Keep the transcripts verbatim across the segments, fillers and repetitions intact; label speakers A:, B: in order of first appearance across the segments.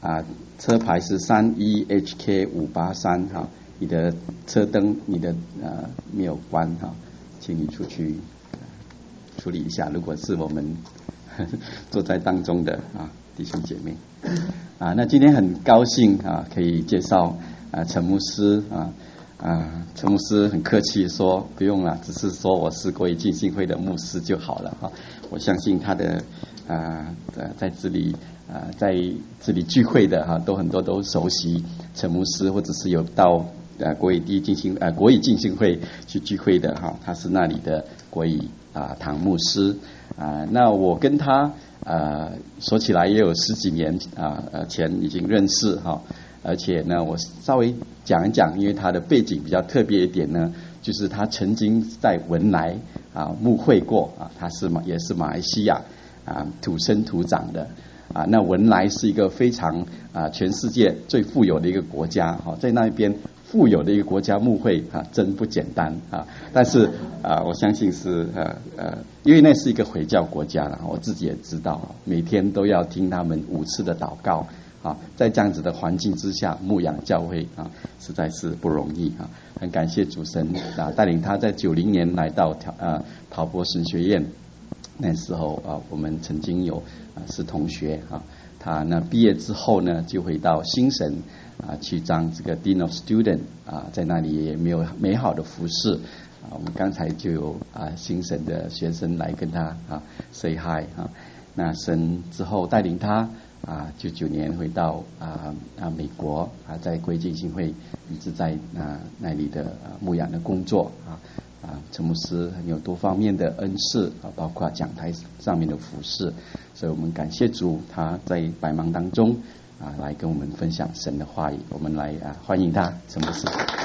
A: 啊，车牌是三一 H K 五八三哈，你的车灯你的呃没有关哈，请你出去处理一下。如果是我们呵呵坐在当中的啊弟兄姐妹啊，那今天很高兴啊，可以介绍啊陈牧师啊。啊，陈牧师很客气说不用了，只是说我是国语浸信会的牧师就好了哈。我相信他的啊呃在这里啊在这里聚会的哈，都很多都熟悉陈牧师，或者是有到呃国语第一浸信呃国语浸信会去聚会的哈，他是那里的国语啊堂牧师啊。那我跟他呃说起来也有十几年啊呃前已经认识哈。而且呢，我稍微讲一讲，因为他的背景比较特别一点呢，就是他曾经在文莱啊牧会过啊，他是马也是马来西亚啊土生土长的啊。那文莱是一个非常啊全世界最富有的一个国家，哈、啊，在那边富有的一个国家牧会啊，真不简单啊。但是啊，我相信是呃呃，因为那是一个回教国家了，我自己也知道，每天都要听他们五次的祷告。啊，在这样子的环境之下牧养教会啊，实在是不容易啊！很感谢主神啊，带领他在九零年来到陶啊陶博神学院。那时候啊，我们曾经有啊是同学啊，他呢毕业之后呢，就回到新神啊去当这个 Dean of Student 啊，在那里也没有美好的服侍啊。我们刚才就有啊新神的学生来跟他啊 say hi 啊，那神之后带领他。啊，九九年回到啊啊美国啊，在国语浸信会一直在啊那里的啊牧养的工作啊啊，陈牧师很有多方面的恩赐啊，包括讲台上面的服侍，所以我们感谢主，他在百忙当中啊来跟我们分享神的话语，我们来啊欢迎他，陈牧师。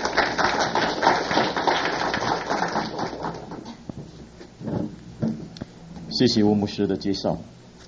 B: 谢谢吴牧师的介绍。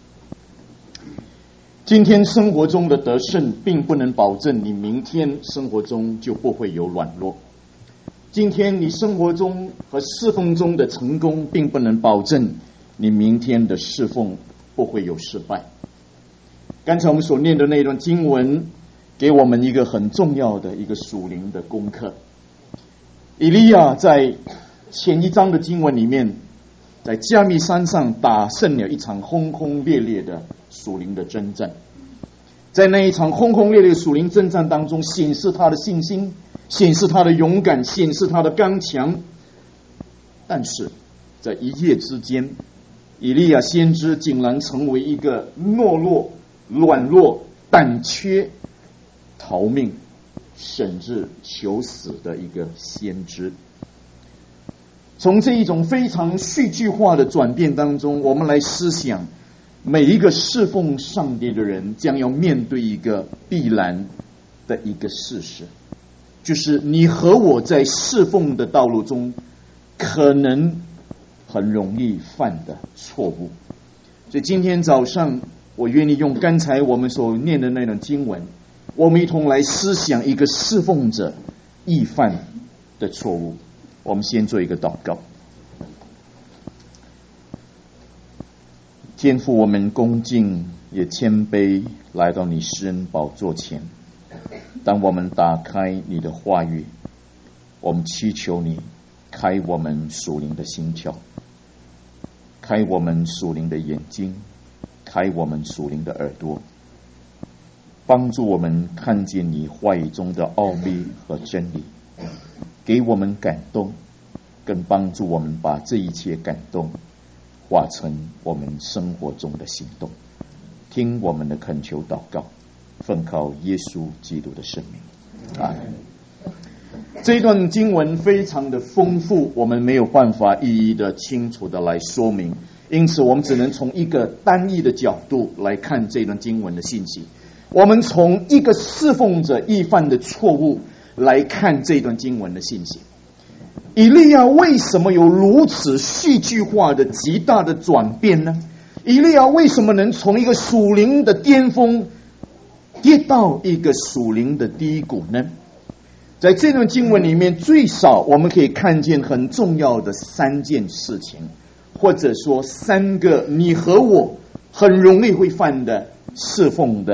B: 今天生活中的得胜，并不能保证你明天生活中就不会有软弱。今天你生活中和侍奉中的成功，并不能保证你明天的侍奉不会有失败。刚才我们所念的那段经文，给我们一个很重要的一个属灵的功课。以利亚在前一章的经文里面，在加密山上打胜了一场轰轰烈烈的属灵的征战，在那一场轰轰烈烈属灵征战当中，显示他的信心，显示他的勇敢，显示他的刚强。但是在一夜之间，以利亚先知竟然成为一个懦弱、软弱、胆怯、逃命，甚至求死的一个先知。从这一种非常戏剧化的转变当中，我们来思想每一个侍奉上帝的人将要面对一个必然的一个事实，就是你和我在侍奉的道路中可能很容易犯的错误。所以今天早上我愿意用刚才我们所念的那段经文，我们一同来思想一个侍奉者易犯的错误。我们先做一个祷告。天父，我们恭敬也谦卑来到你施恩宝座前，当我们打开你的话语，我们祈求你开我们属灵的心窍，开我们属灵的眼睛，开我们属灵的耳朵，帮助我们看见你话语中的奥秘和真理，给我们感动，更帮助我们把这一切感动化成我们生活中的行动。听我们的恳求祷告，奉靠耶稣基督的圣名，阿们。这一段经文非常的丰富，我们没有办法一一的清楚的来说明，因此我们只能从一个单一的角度来看这段经文的信息。我们从一个侍奉者易犯的错误来看这段经文的信息。以利亚为什么有如此戏剧化的极大的转变呢？以利亚为什么能从一个属灵的巅峰跌到一个属灵的低谷呢？在这段经文里面，最少我们可以看见很重要的三件事情，或者说三个你和我很容易会犯的侍奉的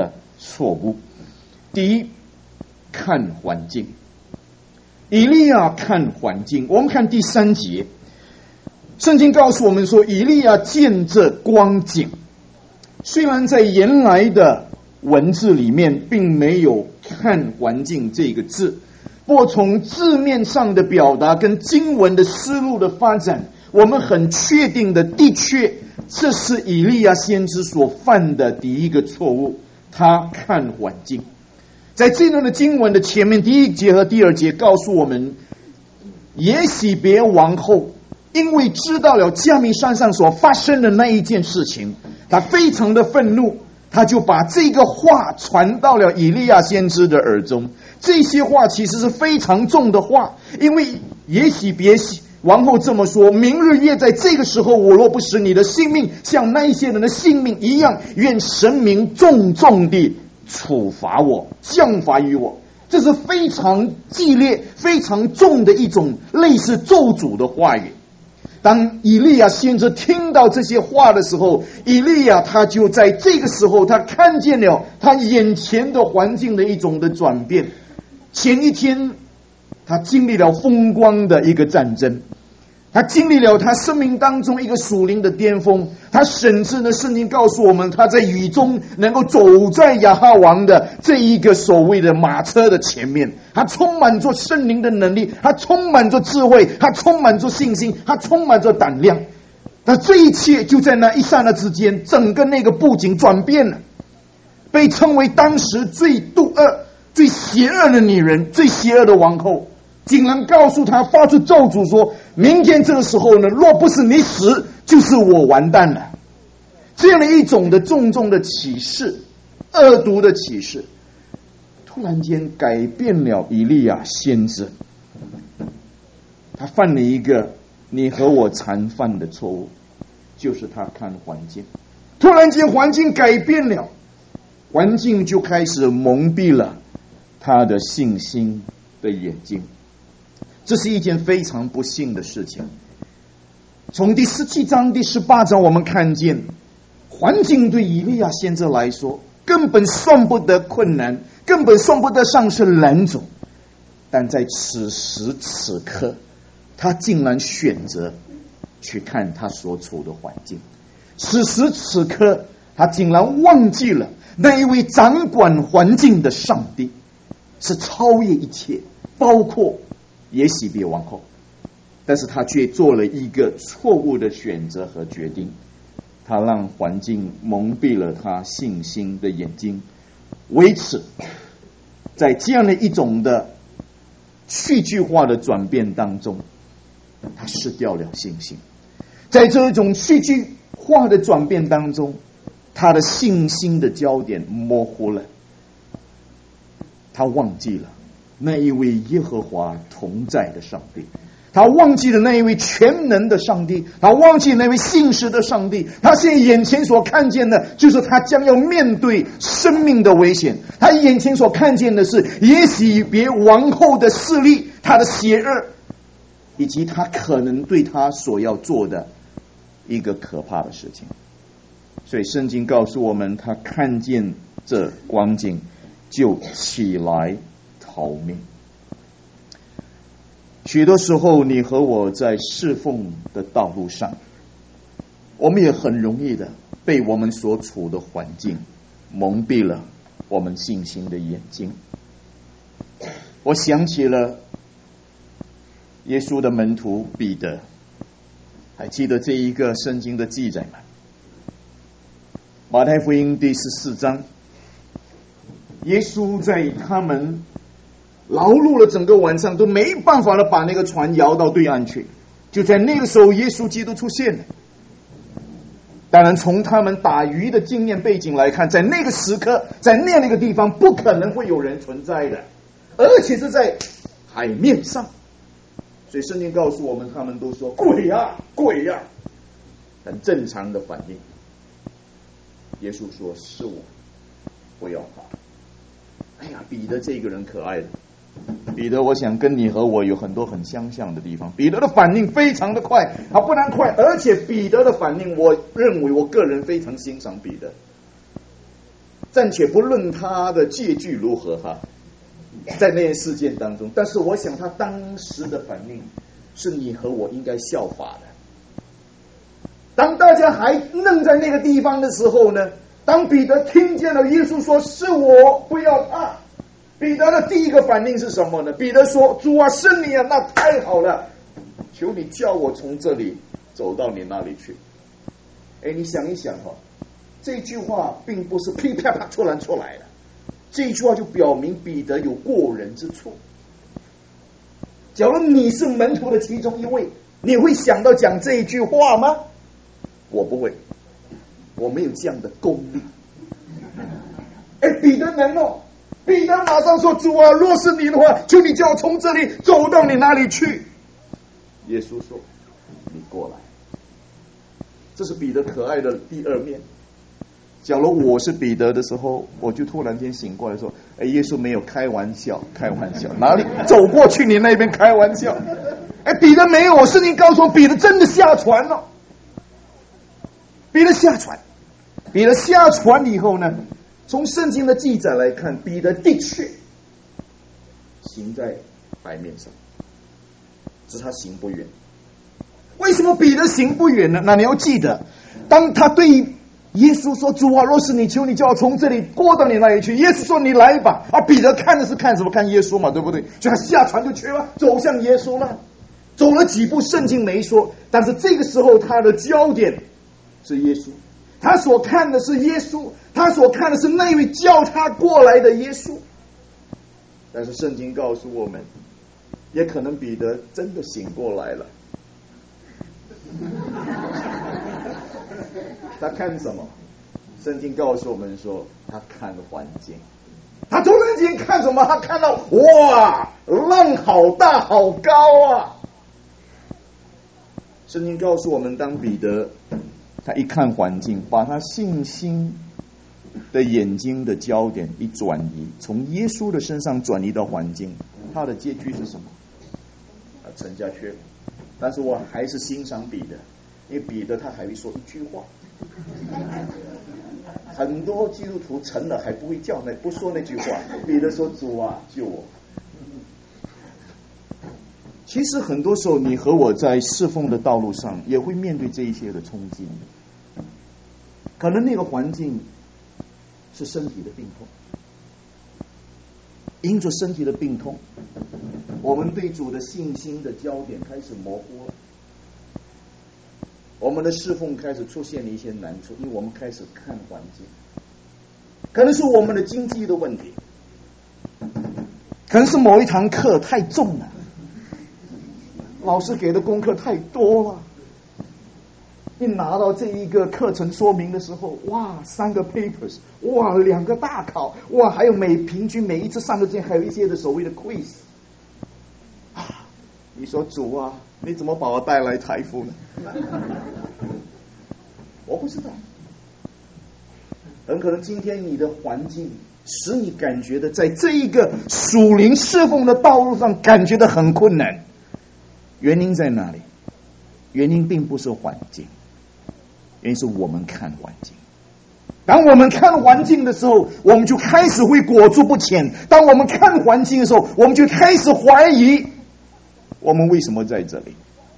B: 错误。第一，看环境。以利亚看环境，我们看第三节，圣经告诉我们说，以利亚见这光景。虽然在原来的文字里面并没有看环境这个字，不过从字面上的表达跟经文的思路的发展，我们很确定的，的确这是以利亚先知所犯的第一个错误，他看环境。在这段的经文的前面，第一节和第二节告诉我们，耶洗别王后因为知道了迦密山上所发生的那一件事情，他非常的愤怒，他就把这个话传到了以利亚先知的耳中。这些话其实是非常重的话，因为耶洗别王后这么说，明日夜在这个时候，我若不使你的性命像那一些人的性命一样，愿神明重重地处罚我，降罚于我。这是非常激烈非常重的一种类似咒诅的话语。当以利亚先知听到这些话的时候，以利亚他就在这个时候，他看见了他眼前的环境的一种的转变。前一天他经历了风光的一个战争，他经历了他生命当中一个属灵的巅峰，他甚至呢，圣经告诉我们，他在雨中能够走在亚哈王的这一个所谓的马车的前面，他充满着圣灵的能力，他充满着智慧，他充满着信心，他充满着胆量。那这一切就在那一刹那之间，整个那个布景转变了。被称为当时最毒恶最邪恶的女人，最邪恶的王后，竟然告诉他，发出咒诅说，明天这个时候呢，若不是你死，就是我完蛋了。这样的一种的重重的启示，恶毒的启示，突然间改变了以利亚先知。他犯了一个你和我常犯的错误，就是他看环境。突然间环境改变了，环境就开始蒙蔽了他的信心的眼睛。这是一件非常不幸的事情。从第十七章第十八章我们看见，环境对以利亚先知来说根本算不得困难，根本算不得上是难阻，但在此时此刻，他竟然选择去看他所处的环境。此时此刻，他竟然忘记了那一位掌管环境的上帝是超越一切，包括耶洗别王后。但是他却做了一个错误的选择和决定，他让环境蒙蔽了他信心的眼睛。为此，在这样的一种的戏剧化的转变当中，他失掉了信心。在这种戏剧化的转变当中，他的信心的焦点模糊了，他忘记了那一位耶和华同在的上帝，他忘记了那一位全能的上帝，他忘记那位信实的上帝。他现在眼前所看见的就是他将要面对生命的危险，他眼前所看见的是耶洗别王后的势力，他的邪恶，以及他可能对他所要做的一个可怕的事情。所以圣经告诉我们，他看见这光景就起来逃命。许多时候你和我在侍奉的道路上，我们也很容易的被我们所处的环境蒙蔽了我们信心的眼睛。我想起了耶稣的门徒彼得，还记得这一个圣经的记载吗？马太福音第十四章，耶稣在他们劳碌了整个晚上都没办法的把那个船摇到对岸去，就在那个时候耶稣基督出现了。当然从他们打鱼的经验背景来看，在那个时刻在那样的一个地方不可能会有人存在的，而且是在海面上。所以圣经告诉我们，他们都说鬼啊鬼啊，很正常的反应。耶稣说是我，不要怕。哎呀，彼得这个人可爱的，彼得我想跟你和我有很多很相像的地方。彼得的反应非常的快，他不但快，而且彼得的反应，我认为我个人非常欣赏彼得。 暂且不论他的结局如何哈，在那些事件当中，但是我想他当时的反应是你和我应该效法的。当大家还愣在那个地方的时候呢，当彼得听见了耶稣说是我，不要怕，彼得的第一个反应是什么呢？彼得说，主啊，是你啊，那太好了，求你叫我从这里走到你那里去。哎，你想一想哈、哦，这句话并不是噼啪啪突然出来的，这句话就表明彼得有过人之处。假如你是门徒的其中一位，你会想到讲这一句话吗？我不会，我没有这样的功力。哎，彼得能哦，彼得马上说，主啊，若是你的话，求你叫我从这里走到你那里去。耶稣说，你过来。这是彼得可爱的第二面。假如我是彼得的时候，我就突然间醒过来说，哎，耶稣没有开玩笑，开玩笑，哪里走过去你那边开玩笑？哎，彼得没有，圣经告诉我，彼得真的下船了。彼得下船，彼得下船以后呢，从圣经的记载来看，彼得的确行在海面上，只是他行不远。为什么彼得行不远呢？那你要记得，当他对耶稣说，主啊，若是你，求你叫我从这里过到你那里去。耶稣说，你来吧。啊，彼得看的是看什么？看耶稣嘛，对不对？所以他下船就去了，走向耶稣了。走了几步，圣经没说，但是这个时候他的焦点是耶稣，他所看的是耶稣，他所看的是那位叫他过来的耶稣。但是圣经告诉我们，也可能彼得真的醒过来了。他看什么？圣经告诉我们说，他看环境。他突然间看什么？他看到哇，浪好大好高啊！圣经告诉我们，当彼得他一看环境，把他信心的眼睛的焦点一转移，从耶稣的身上转移到环境，他的结局是什么？啊，成家缺口。但是我还是欣赏彼得，因为彼得他还会说一句话。很多基督徒成了还不会叫那不说那句话。彼得说，主啊，救我。其实很多时候你和我在侍奉的道路上也会面对这一些的冲击，可能那个环境是身体的病痛，因着身体的病痛，我们对主的信心的焦点开始模糊了，我们的侍奉开始出现了一些难处，因为我们开始看环境，可能是我们的经济的问题，可能是某一堂课太重了，老师给的功课太多了，一拿到这一个课程说明的时候，哇，三个 papers， 哇，两个大考，哇，还有每平均每一次上课之间还有一些的所谓的 quiz， 啊，你说主啊，你怎么把我带来台福呢？我不知道，很可能今天你的环境使你感觉的在这一个属灵侍奉的道路上感觉的很困难。原因在哪里？原因并不是环境，原因是我们看环境。当我们看环境的时候，我们就开始会裹足不前。当我们看环境的时候，我们就开始怀疑我们为什么在这里。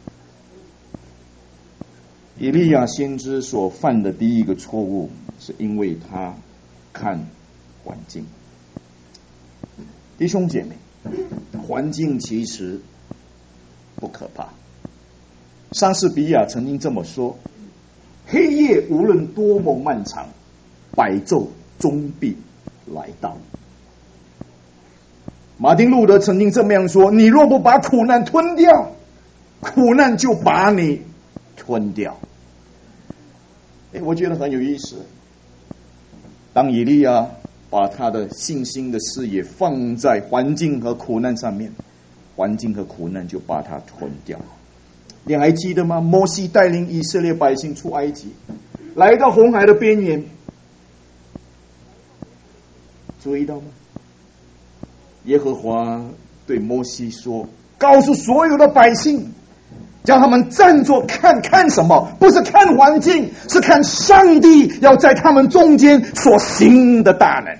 B: 以利亚先知所犯的第一个错误，是因为他看环境。弟兄姐妹，环境其实不可怕。莎士比亚曾经这么说：黑夜无论多么漫长，白昼终必来到。马丁路德曾经这么样说：你若不把苦难吞掉，苦难就把你吞掉。诶，我觉得很有意思。当以利亚把他的信心的视野放在环境和苦难上面，环境和苦难就把他吞掉。你还记得吗？摩西带领以色列百姓出埃及，来到红海的边缘，注意到吗？耶和华对摩西说：告诉所有的百姓， 叫他们站着看，看什么？不是看环境，是看上帝要在他们中间所行的大能。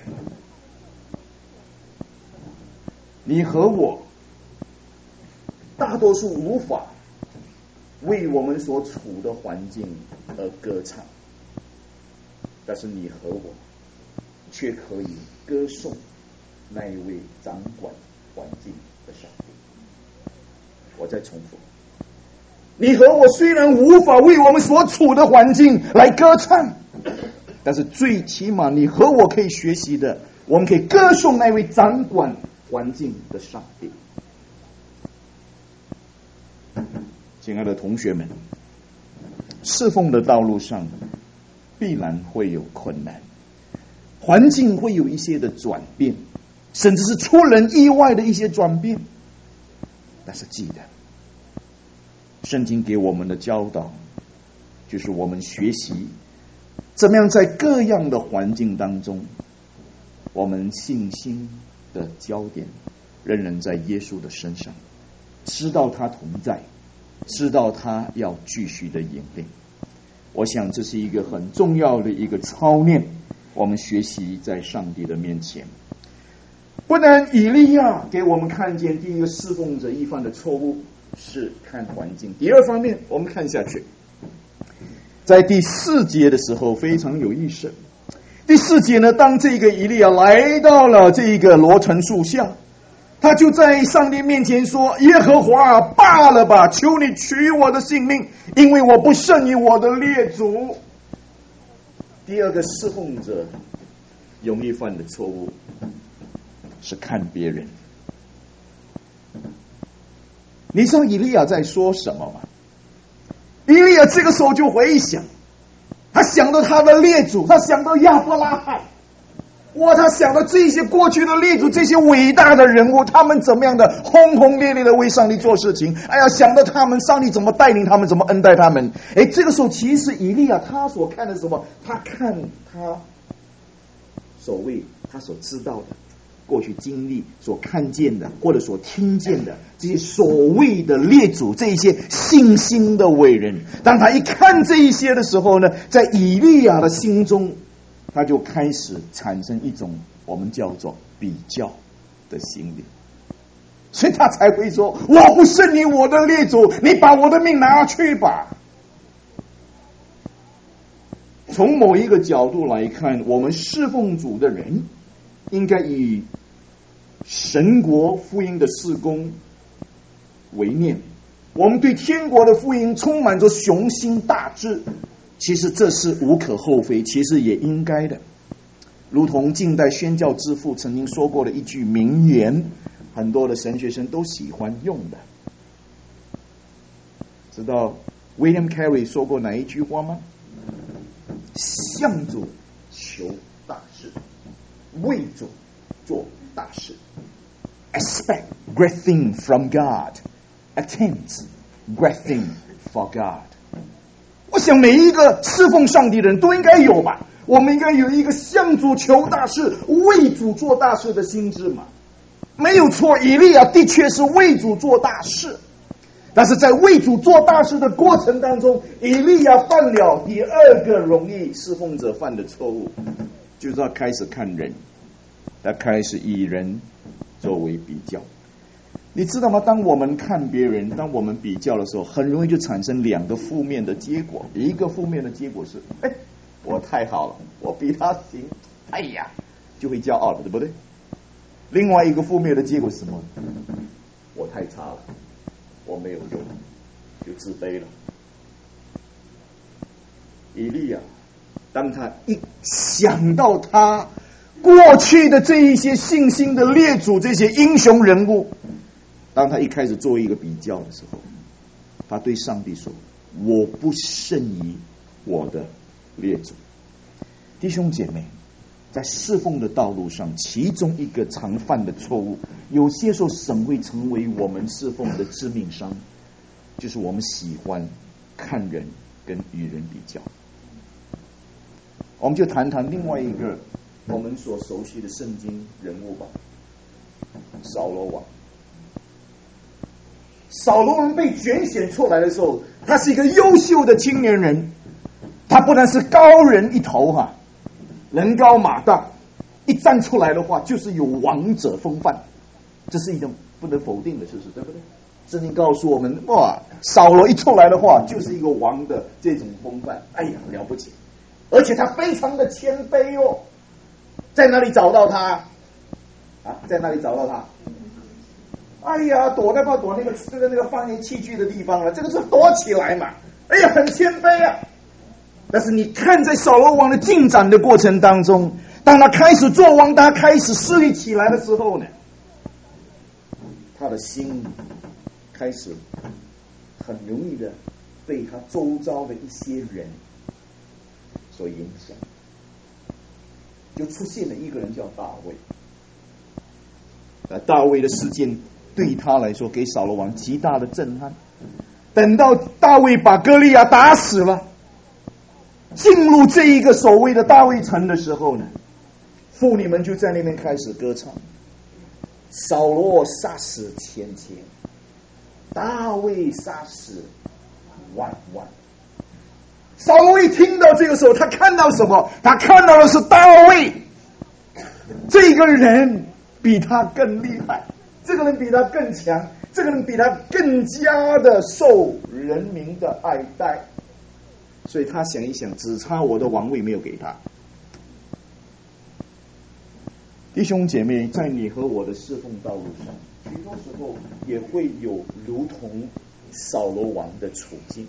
B: 你和我大多数无法为我们所处的环境而歌唱，但是你和我却可以歌颂那一位掌管环境的上帝。我再重复，你和我虽然无法为我们所处的环境来歌唱，但是最起码你和我可以学习的，我们可以歌颂那位掌管环境的上帝。亲爱的同学们，侍奉的道路上必然会有困难，环境会有一些的转变，甚至是出人意外的一些转变。但是记得，圣经给我们的教导就是我们学习怎么样在各样的环境当中，我们信心的焦点仍然在耶稣的身上，知道他同在，知道他要继续的引领。我想这是一个很重要的一个操练，我们学习在上帝的面前。不但以利亚给我们看见第一个侍奉者一犯的错误是看环境，第二方面我们看下去，在第四节的时候非常有意思。第四节呢，当这个以利亚来到了这个罗城树下，他就在上帝面前说：耶和华，罢了吧，求你取我的性命，因为我不胜于我的列祖。第二个侍奉者容易犯的错误是看别人。你知道以利亚在说什么吗？以利亚这个时候就回想，他想到他的列祖，他想到亚伯拉罕，哇，他想到这些过去的列祖，这些伟大的人物，他们怎么样的轰轰烈烈的为上帝做事情。哎呀，想到他们，上帝怎么带领他们，怎么恩待他们。哎，这个时候其实以利亚他所看的是什么？他看他所谓他所知道的，过去经历所看见的，或者所听见的这些所谓的列祖，这一些信心的伟人，当他一看这一些的时候呢，在以利亚的心中，他就开始产生一种我们叫做比较的心理，所以他才会说：我不胜你我的列祖，你把我的命拿去吧。从某一个角度来看，我们侍奉主的人应该以神国福音的事工为念，我们对天国的福音充满着雄心大志，其实这是无可厚非，其实也应该的。如同近代宣教之父曾经说过的一句名言，很多的神学生都喜欢用的。知道 William Carey 说过哪一句话吗？向主求大事，为主做大事。 Expect great thing from God, attempt great thing for God。 我想每一个侍奉上帝的人都应该有吧，我们应该有一个向主求大事，为主做大事的心智嘛。没有错，以利亚的确是为主做大事，但是在为主做大事的过程当中，以利亚犯了第二个容易侍奉者犯的错误，就是他开始看人，他开始以人作为比较。你知道吗？当我们看别人，当我们比较的时候，很容易就产生两个负面的结果。一个负面的结果是，哎，我太好了，我比他行，哎呀，就会骄傲了，对不对？另外一个负面的结果是什么？我太差了，我没有用，就自卑了。以利亚，当他一想到他过去的这一些信心的列祖，这些英雄人物，当他一开始做一个比较的时候，他对上帝说：我不胜于我的列祖。弟兄姐妹，在侍奉的道路上，其中一个常犯的错误，有些时候神会成为我们侍奉的致命伤，就是我们喜欢看人跟与人比较。我们就谈谈另外一个我们所熟悉的圣经人物吧，扫罗王。 扫罗王被拣选出来的时候，他是一个优秀的青年人，他不但是高人一头哈、啊，人高马大，一站出来的话就是有王者风范，这是一种不能否定的事实，对不对？圣经告诉我们，哇，扫罗一出来的话就是一个王的这种风范，哎呀，了不起！而且他非常的谦卑哦，在哪里找到他？啊，在哪里找到他？哎呀，躲在不躲那个那个那个放烟器具的地方了，这个是躲起来嘛。哎呀，很谦卑啊。但是你看，在扫罗王的进展的过程当中，当他开始做王，他开始势力起来的时候呢，他的心开始很容易的被他周遭的一些人所影响，就出现了一个人叫大卫。呃，大卫的事件对他来说，给扫罗王极大的震撼。等到大卫把歌利亚打死了，进入这一个所谓的大卫城的时候呢，妇女们就在那边开始歌唱：扫罗杀死千千，大卫杀死万万。扫罗一听到这个时候，他看到什么？他看到的是大卫这个人比他更厉害，这个人比他更强，这个人比他更加的受人民的爱戴，所以他想一想，只差我的王位没有给他。弟兄姐妹，在你和我的侍奉道路上，许多时候也会有如同扫罗王的处境。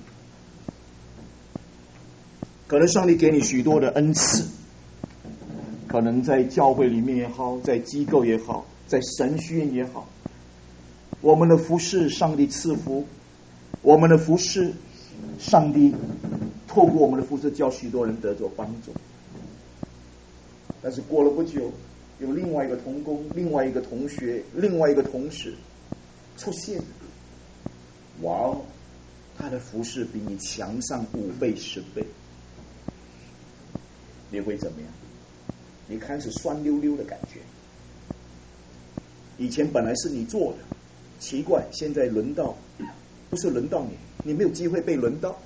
B: 可能上帝给你许多的恩赐，可能在教会里面也好，在机构也好，在神学院也好，我们的服事上帝赐福，我们的服事上帝透过我们的服事叫许多人得着帮助。但是过了不久，有另外一个同工，另外一个同学，另外一个同事出现，哇哦，他的服事比你强上五倍十倍，你会怎么样？你开始酸溜溜的感觉。以前本来是你做的，奇怪，现在轮到不是轮到你，你没有机会被轮到。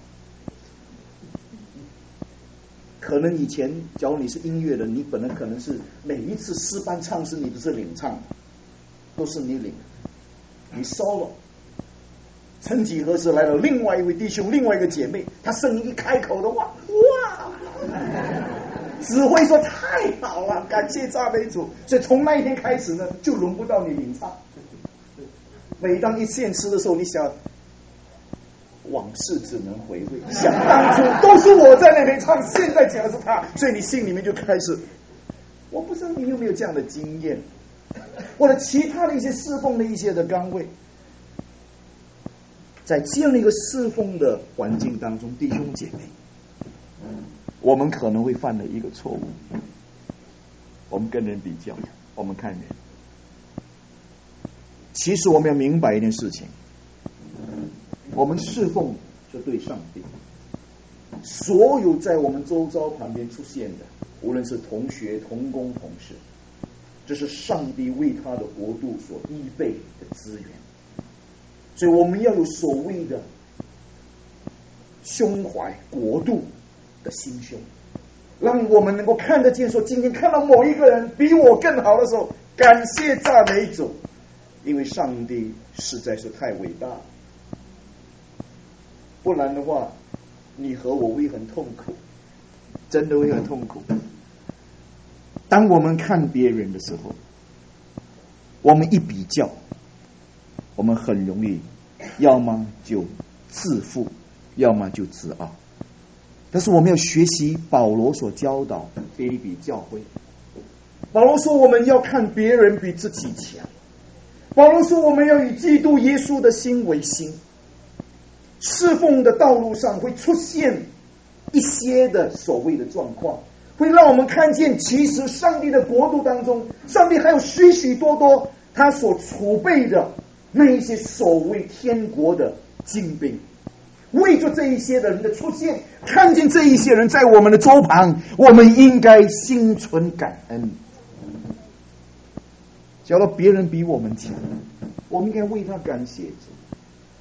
B: 可能以前假如你是音乐人，你本来可能是每一次诗班唱诗你都是领唱，都是你领，你 solo。曾几何时来了另外一位弟兄，另外一个姐妹，她声音一开口的话，哇，指挥说太好了，感谢赞美主。所以从那一天开始呢，就轮不到你领唱。每当一献诗的时候，你想往事只能回味，想当初都是我在那边唱，现在讲的是他，所以你心里面就开始，我不知道你有没有这样的经验，或者其他的一些侍奉的一些的岗位，在这样的一个侍奉的环境当中，弟兄姐妹，我们可能会犯了一个错误，我们跟人比较，我们看人。其实我们要明白一件事情，我们侍奉是对上帝，所有在我们周遭旁边出现的，无论是同学、同工、同事，这是上帝为他的国度所预备的资源。所以我们要有所谓的胸怀国度的心胸，让我们能够看得见，说今天看到某一个人比我更好的时候，感谢赞美主，因为上帝实在是太伟大。不然的话，你和我会很痛苦，真的会很痛苦。当我们看别人的时候，我们一比较，我们很容易要么就自负，要么就自傲。但是我们要学习保罗所教导腓立比教会。保罗说我们要看别人比自己强，保罗说我们要以基督耶稣的心为心。侍奉的道路上会出现一些的所谓的状况，会让我们看见其实上帝的国度当中，上帝还有许许多多他所储备的那一些所谓天国的精兵。为着这一些的人的出现，看见这一些人在我们的周旁，我们应该心存感恩。假如别人比我们强，我们应该为他感谢主。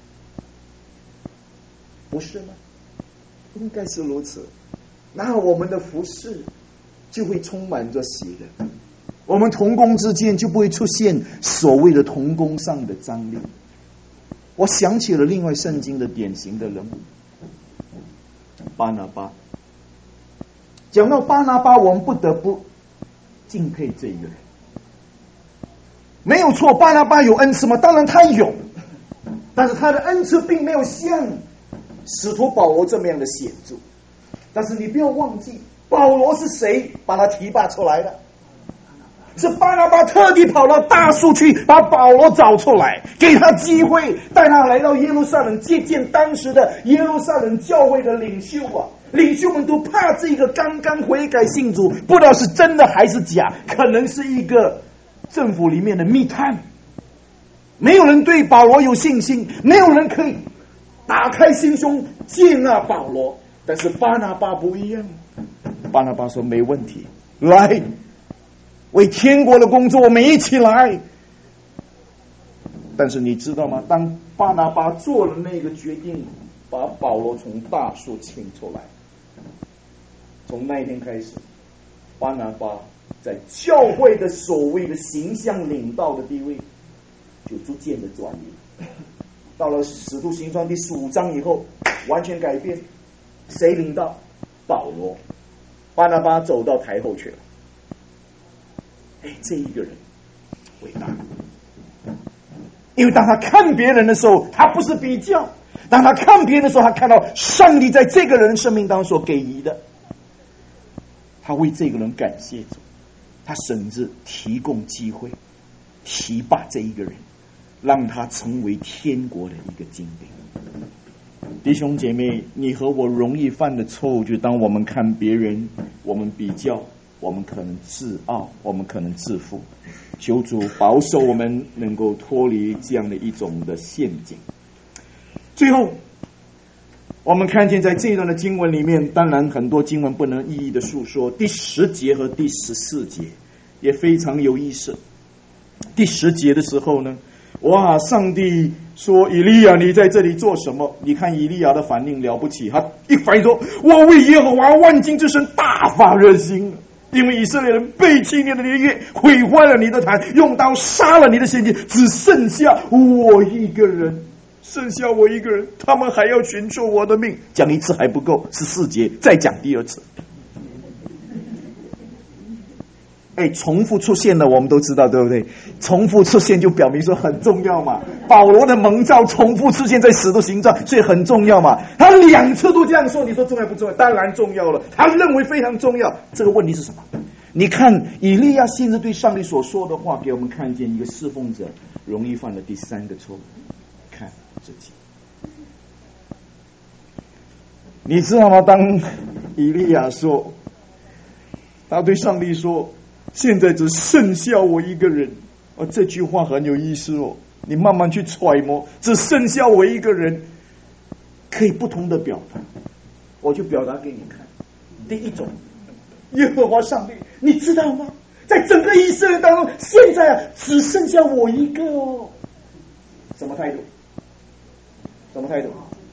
B: 不是吗？应该是如此。那我们的服事就会充满着喜乐，我们同工之间就不会出现所谓的同工上的张力。我想起了另外圣经的典型的人物巴拿巴。讲到巴拿巴，我们不得不敬佩这一个人。没有错，巴拿巴有恩赐吗？当然他有，但是他的恩赐并没有像使徒保罗这么样的显著。但是你不要忘记，保罗是谁把他提拔出来的？是巴拿巴特地跑到大树去把保罗找出来，给他机会，带他来到耶路撒冷接见当时的耶路撒冷教会的领袖啊！领袖们都怕这个刚刚悔改信主，不知道是真的还是假，可能是一个政府里面的密探。没有人对保罗有信心，没有人可以打开心胸接纳保罗。但是巴拿巴不一样，巴拿巴说没问题，来，为天国的工作我们一起来。但是你知道吗？当巴拿巴做了那个决定，把保罗从大树请出来，从那一天开始，巴拿巴在教会的所谓的形象领导的地位就逐渐的转移。到了使徒行传第十五章以后，完全改变。谁领导？保罗。巴拿巴走到台后去了。哎，这一个人伟大，因为当他看别人的时候，他不是比较；当他看别人的时候，他看到上帝在这个人生命当中所给予的，他为这个人感谢主，他甚至提供机会，提拔这一个人，让他成为天国的一个精兵。弟兄姐妹，你和我容易犯的错误，就当我们看别人，我们比较，我们可能自傲，我们可能自负。求主保守我们能够脱离这样的一种的陷阱。最后，我们看见在这一段的经文里面，当然很多经文不能一一的述说，第十节和第十四节也非常有意思。第十节的时候呢，哇！上帝说：“以利亚，你在这里做什么？”你看以利亚的反应了不起，他一反应说：“我为耶和华万军之神大发热心，因为以色列人背弃你的约，毁坏了你的坛，用刀杀了你的先知，只剩下我一个人，剩下我一个人，他们还要寻求我的命。”讲一次还不够，十四节再讲第二次。哎，重复出现了，我们都知道，对不对？重复出现就表明说很重要嘛。保罗的蒙召重复出现在使徒行传，所以很重要嘛。他两次都这样说，你说重要不重要？当然重要了，他认为非常重要。这个问题是什么？你看以利亚先知对上帝所说的话，给我们看见一个侍奉者容易犯的第三个错误，看自己。你知道吗？当以利亚说，他对上帝说，现在只剩下我一个人。哦，这句话很有意思哦，你慢慢去揣摩，只剩下我一个人，可以不同的表达。我就表达给你看。第一种，耶和华上帝，你知道吗？在整个以色列当中，现在啊，只剩下我一个哦。什么态度？什么态度？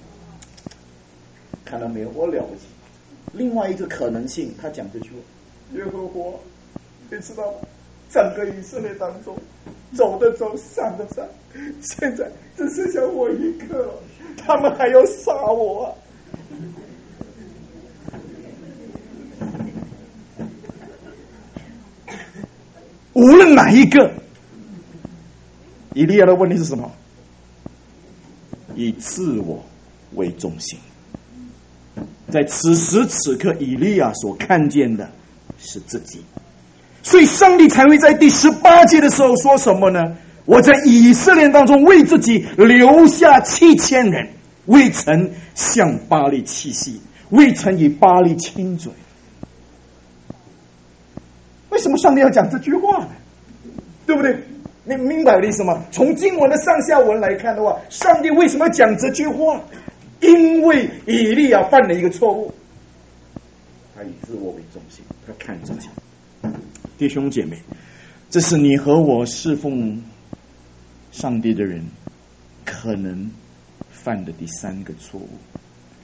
B: 看到没有？我了不起。另外一个可能性，他讲这句话：耶和华，你知道吗？整个以色列当中，走的走，散的散，现在只剩下我一个了，他们还要杀我啊！无论哪一个，以利亚的问题是什么？以自我为中心。在此时此刻，以利亚所看见的是自己。所以上帝才会在第十八节的时候说什么呢？我在以色列当中为自己留下七千人，未曾向巴力弃息，未曾以巴力亲嘴。为什么上帝要讲这句话呢？对不对？你明白我的意思吗？从经文的上下文来看的话，上帝为什么要讲这句话？因为以利亚犯了一个错误，他以自我为中心，他看自己。弟兄姐妹，这是你和我侍奉上帝的人可能犯的第三个错误。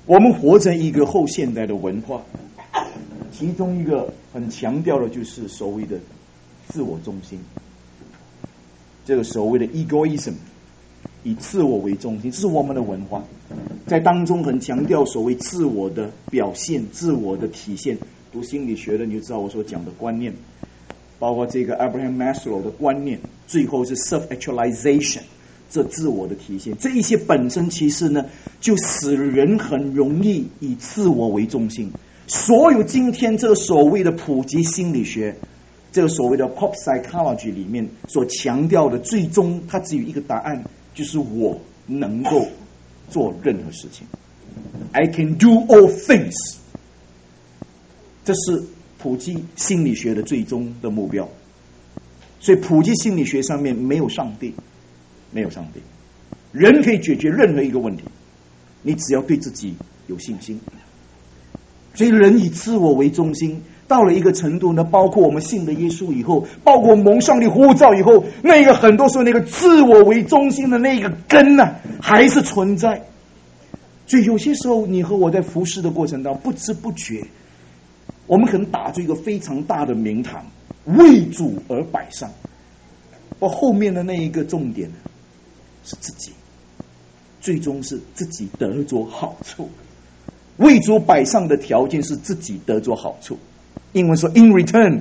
B: 我们活在一个后现代的文化，其中一个很强调的就是所谓的自我中心，这个所谓的 egoism， 以自我为中心，这是我们的文化，在当中很强调所谓自我的表现、自我的体现。读心理学的你就知道我所讲的观念，包括这个 Abraham Maslow 的观念，最后是 self-actualization， 这自我的体现，这一些本身其实呢，就使人很容易以自我为中心。所有今天这个所谓的普及心理学，这个所谓的 pop psychology 里面所强调的，最终它只有一个答案，就是我能够做任何事情。I can do all things。这是普及心理学的最终的目标。所以普及心理学上面没有上帝，没有上帝，人可以解决任何一个问题，你只要对自己有信心。所以人以自我为中心，到了一个程度呢，包括我们信了耶稣以后，包括蒙上帝呼召以后，那个很多时候那个自我为中心的那个根呢、啊，还是存在。所以有些时候你和我在服侍的过程当中，不知不觉我们可能打出一个非常大的名堂，为主而摆上，而后面的那一个重点是自己，最终是自己得着好处。为主摆上的条件是自己得着好处，英文说 in return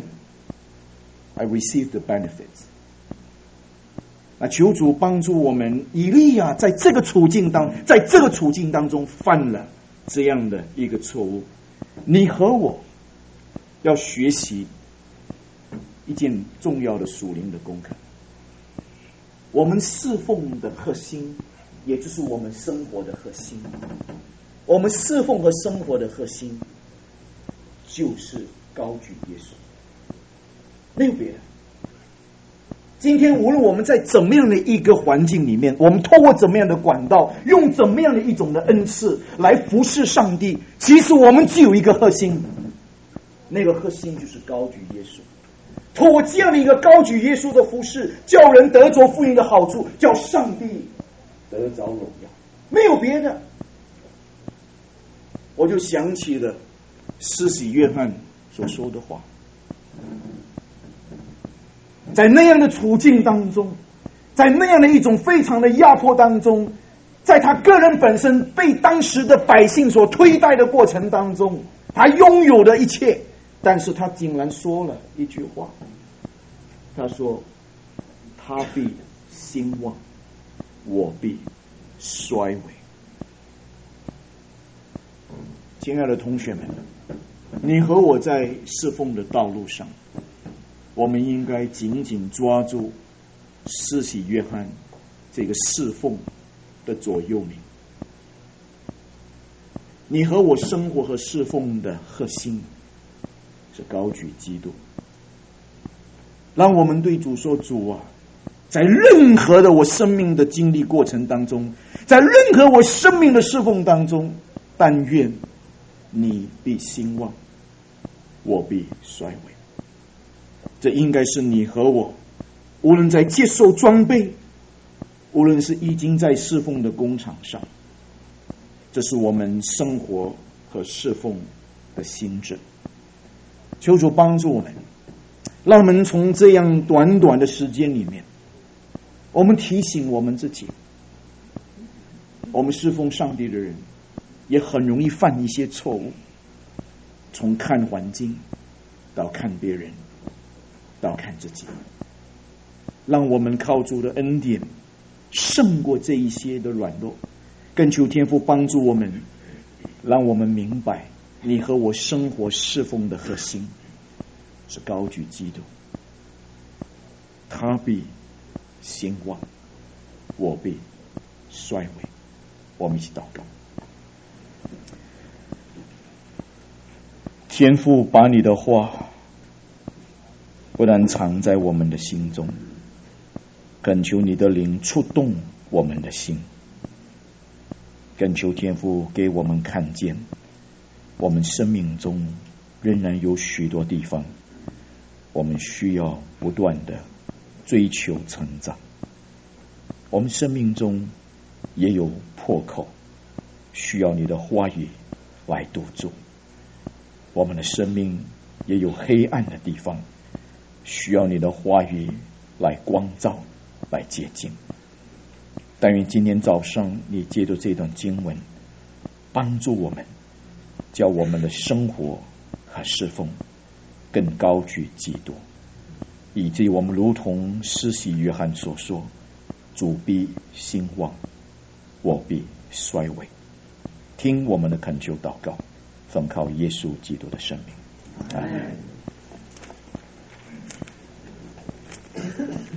B: I receive the benefits。 那求主帮助我们，以利亚在这个处境当在这个处境当中犯了这样的一个错误。你和我要学习一件重要的属灵的功课，我们侍奉的核心，也就是我们生活的核心，我们侍奉和生活的核心就是高举耶稣，没有别的。今天无论我们在怎么样的一个环境里面，我们透过怎么样的管道，用怎么样的一种的恩赐来服侍上帝，其实我们只有一个核心，那个核心就是高举耶稣。透过这样的一个高举耶稣的服侍，叫人得着福音的好处，叫上帝得着荣耀，没有别的。我就想起了施洗约翰所说的话，在那样的处境当中，在那样的一种非常的压迫当中，在他个人本身被当时的百姓所推戴的过程当中，他拥有的一切，但是他竟然说了一句话，他说他必兴旺，我必衰微。亲爱的同学们，你和我在侍奉的道路上，我们应该紧紧抓住施洗约翰这个侍奉的左右铭。你和我生活和侍奉的核心是高举基督。让我们对主说，主啊，在任何的我生命的经历过程当中，在任何我生命的侍奉当中，但愿你必兴旺，我必衰微。这应该是你和我，无论在接受装备，无论是已经在侍奉的工场上，这是我们生活和侍奉的心智。求主帮助我们，让我们从这样短短的时间里面，我们提醒我们自己，我们侍奉上帝的人也很容易犯一些错误，从看环境到看别人到看自己。让我们靠主的恩典胜过这一些的软弱，更求天父帮助我们，让我们明白你和我生活侍奉的核心是高举基督，他必兴旺，我必衰微。我们一起祷告。天父，把你的话不但藏在我们的心中，恳求你的灵触动我们的心，恳求天父给我们看见，我们生命中仍然有许多地方，我们需要不断的追求成长。我们生命中也有破口， 需要你的话语来督助。我们的生命也有黑暗的地方，需要你的话语来光照，来洁净。但愿今天早上你借着这段经文帮助我们，叫我们的生活和侍奉更高举基督，以至于我们如同施洗约翰所说，主必兴旺，我必衰微。听我们的恳求祷告，奉靠耶稣基督的圣名，阿们。